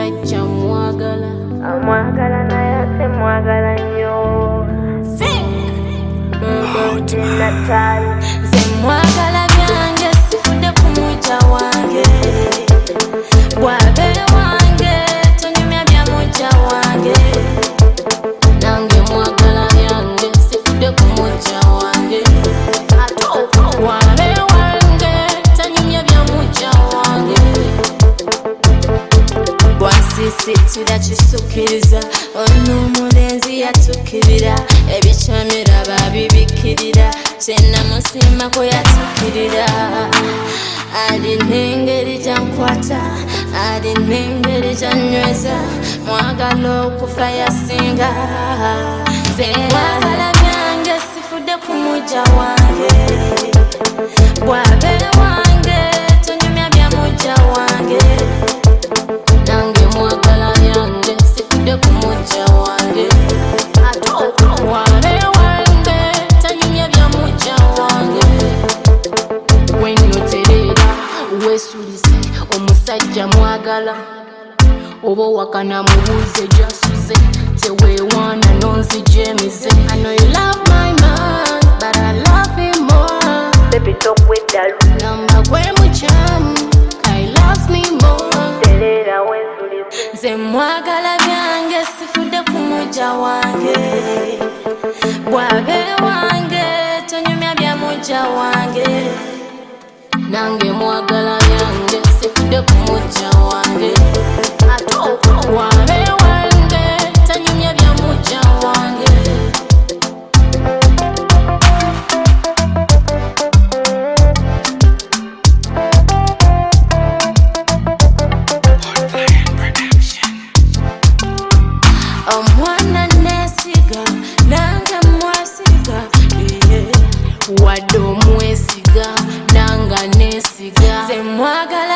omusajja mwagala amwagala naye ate mwagala nnyo nze mwagala byange sifudde ku mujja wange bw'abeera wange tonyumya bya mujja wange nange mwagala byange sifudde ku mujja wange bw'abeera wange tonyumya bya mujja wange bw'asisitira kisukiriza ono omulenzi yatukirira ebikyamira babibikirira kyenamusimako yatukirira alina engeri gyankwata alina engeri gyanyweza mwagala okufa yasinga nze mwagala byange sifudde ku mujja wange bw'abeera wange tonyumya bya mujja wange nange mwagala byange sifudde ku mujja wange bw'abeera wange tanyumya bya mujja wange wennoterera weesulize omusajja mwagala oba owakana mubuuze gyasuze teweewaana nonzijemize I know you love my man but I love him more baby talk with dalu namba gwe mukyamu I love me more terera wensulize nze mwagala byange sifudde ku mujja wange bw'abeera wange tonyumya bya mujja wange nange mwagala byange sifudde ku mujja wange bw'abeera wange tanyumya bya mujja wange omwana neesiga nange mwesiga wadde omwesiga nanga neesiga nze mwagala